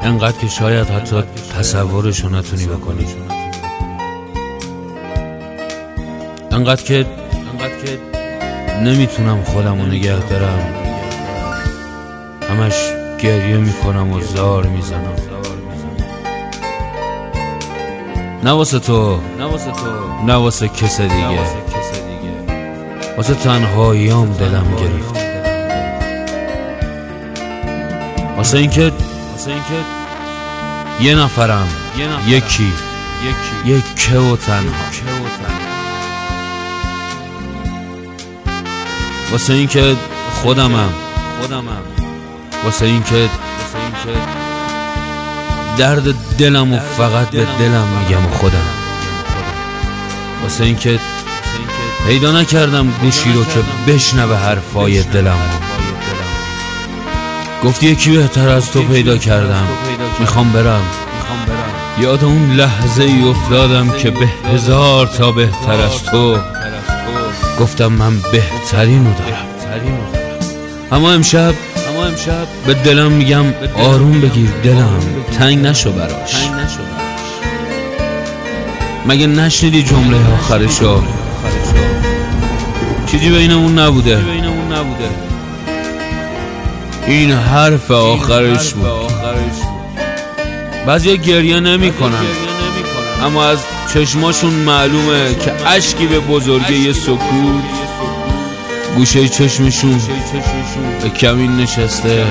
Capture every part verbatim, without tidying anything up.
انقدر که شاید حتی تصورشو نتونی بکنی، انقدر که انقدر که نمیتونم خودمو نگه دارم، همش گریه میکنم و زار میزنم. نه واسه تو، نه واسه کس دیگه، واسه تنهاییام دلم گرفت، واسه اینکه یه نفرم، یکی یکی و تنها، واسه اینکه خودمم، واسه اینکه درد دلم و فقط به دلم میگم و خودم، واسه اینکه پیدا نکردم گوشی رو که بشنوه حرفای دلم. گفتی یکی بهتر از تو پیدا کردم، میخوام برم. یاد اون لحظه ای افتادم که به هزار تا بهتر از تو گفتم من بهترینو دارم. اما امشب به دلم میگم آروم بگیر دلم، تنگ نشو براش. مگه نشنیدی جمله آخرشو؟ چیزی بینمون نبوده، این حرف آخرش بود. بعضی گریه نمی کنن، اما از چشماشون معلومه که اشکی به بزرگی یه سکوت گوشه چشمشون به کمین نشسته.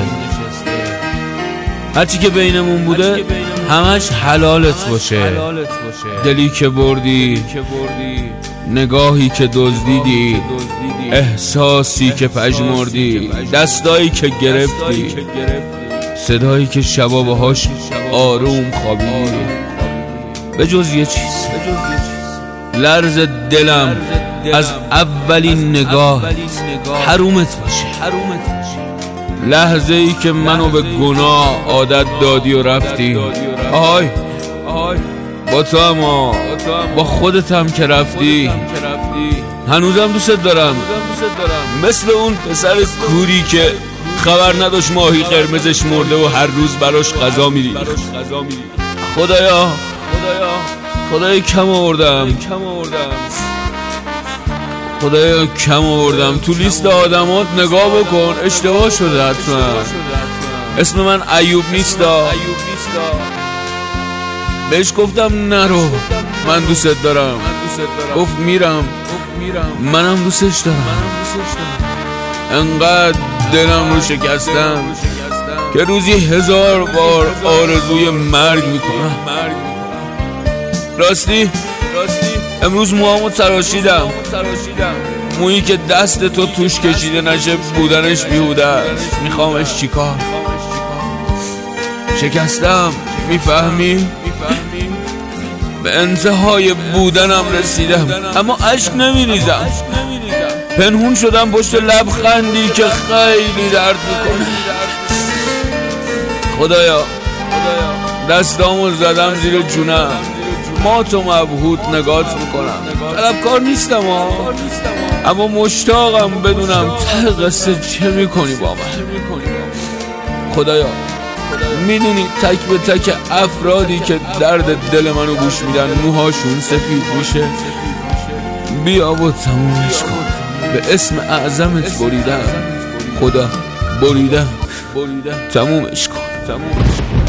هرچی که بینمون بوده همش حلالت باشه. دلی که بردی، نگاهی که دزدیدی، احساسی که پژمردی، دستایی که گرفتی، صدایی که شبا باهاش آروم خوابیدی. به جز یه چیز، لرز دلم از اولین نگاه حرومت باشه. لحظه ای که منو به گناه عادت دادی و رفتی. آهای با تو اما با خودت هم که رفتی، هنوزم دوست دارم، مثل اون پسر کوری که خبر نداشت ماهی قرمزش مرده و هر روز براش غذا میری. خدایا خدایا کم آوردم، خدایا کم آوردم. تو لیست آدمات نگاه بکن، اشتباه شده حتما. اسم من ایوب نیستا. بهش گفتم نرو، من دوست دارم. گفت میرم، منم دوستش دارم. انقدر دلم رو شکستم که روزی هزار بار آرزوی مرگ میکنم. راستی امروز موامو تراشیدم، مویی که دست تو توش کشیده نشه بودنش بیهوده است. میخوامش چیکار؟ شکستم، میفهمی؟ به انتهای بودنم رسیدم، اما اشک نمیریزم. پنهون شدم پشت لبخندی که خیلی درد میکنه. خدایا دستامو زدم زیر جونم، ما تو مبهوت نگات میکنم. طلبکار نیستم ها، اما مشتاقم بدونم ته قصه چه میکنی با من. خدایا میدونی تک به تک افرادی که درد دل منو گوش میدن موهاشون سفید میشه. بیا و تمومش کن، به اسم اعظمت بریدم. خدا بریدم، تمومش کن.